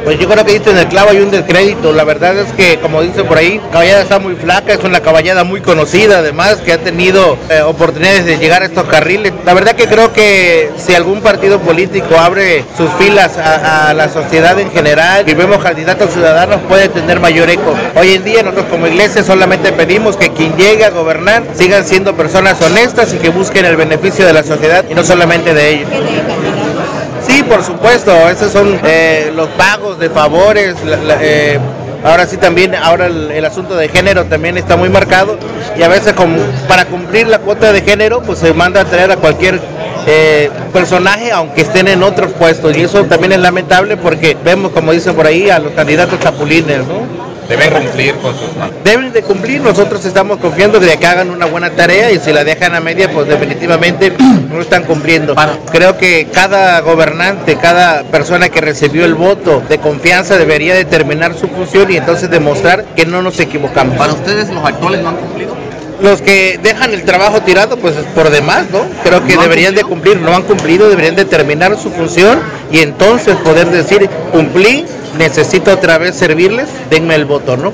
Pues yo creo que diste en el clavo, hay un descrédito. La verdad es que, como dice por ahí, Caballada está muy flaca, es una caballada muy conocida, además, que ha tenido oportunidades de llegar a estos carriles. La verdad que creo que si algún partido político abre sus filas a la sociedad en general y vemos candidatos ciudadanos, puede tener mayor eco. Hoy en día nosotros como iglesia solamente pedimos que quien llegue a gobernar sigan siendo personas honestas y que busquen el beneficio de la sociedad y no solamente de ellos. Sí, por supuesto, esos son los pagos de favores, ahora sí también, ahora el asunto de género también está muy marcado y a veces para cumplir la cuota de género pues se manda a traer a cualquier personaje aunque estén en otros puestos y eso también es lamentable porque vemos, como dicen por ahí, a los candidatos chapulines, ¿no? Deben cumplir con sus manos. Deben de cumplir, nosotros estamos confiando de que hagan una buena tarea y si la dejan a media pues definitivamente no están cumpliendo. Creo que cada gobernante, cada persona que recibió el voto de confianza debería determinar su función y entonces demostrar que no nos equivocamos. ¿Para ustedes los actuales no han cumplido? Los que dejan el trabajo tirado, pues por demás, ¿no? Creo que deberían de cumplir, no han cumplido, deberían de terminar su función y entonces poder decir, cumplí, necesito otra vez servirles, denme el voto, ¿no?